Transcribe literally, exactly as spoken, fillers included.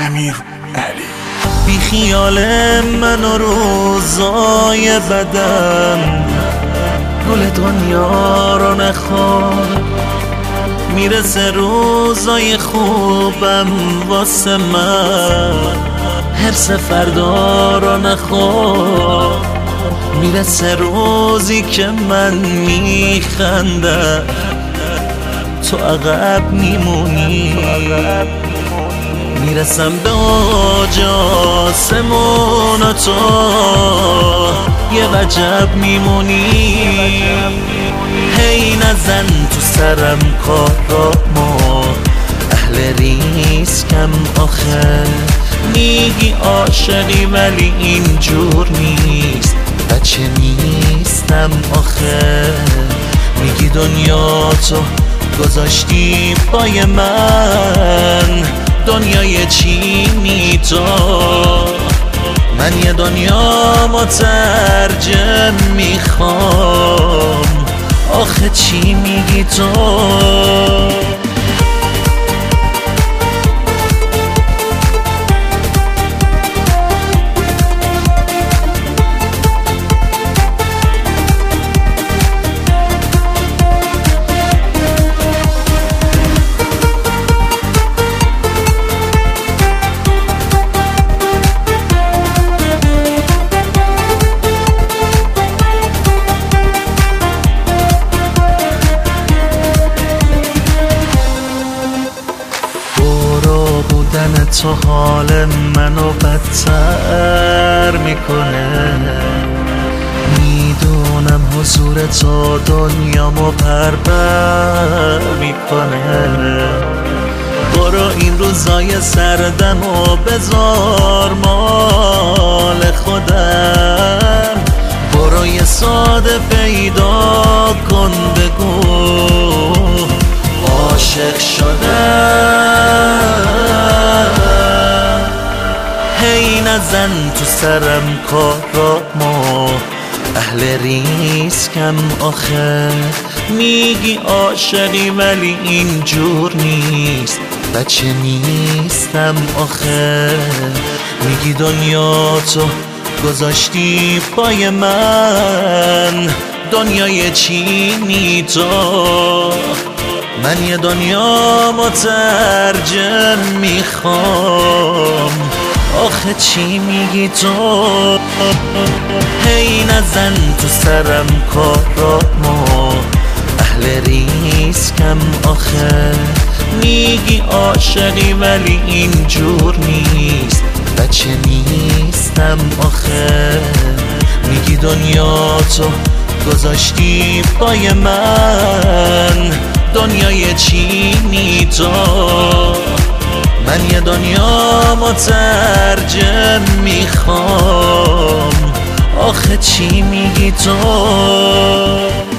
امیر علی. بی خیال من و روزای بدم، گل دنیا رو نخواد. میرسه روزای خوبم واسه من، حرص فردا رو نخواد. میرسه روزی که من میخندم، تو عقب میمونی. میرسم به اوج آسمون و تو یه وجب میمونی. هی نزن تو سرم کارامو، اهل ریسکم آخه. میگی عاشقی ولی اینجور نیست، بچه نیستم آخه. میگی دنیا تو گذاشتی پای من، دنیای چینی تو. من یه دنیا مترجم میخوام، آخه چی میگی تو؟ بودن تو حال منو بدتر میکنه. میدونم حضور تو دنیامو پربر میکنه. برو این روزای سردم و بذار مال خودم. برو یه ساده پیدا کن بگو عاشق شدم. هی نزن تو سرم کارامو، اهل ریسکم آخه. میگی عاشقی ولی اینجور نیست، بچه نیستم آخه. میگی دنیا تو گذاشتی پای من، دنیای چینی تو. من یه دنیا مترجم میخوام، آخه چی میگی تو؟ هی نزن تو سرم کارامو، اهل ریسکم آخه. میگی عاشقی ولی اینجور نیست، بچه نیستم آخه. میگی دنیا تو گذاشتی پای من، دنیای چینی تو. من یه دنیا مترجم میخوام، آخه چی میگی تو؟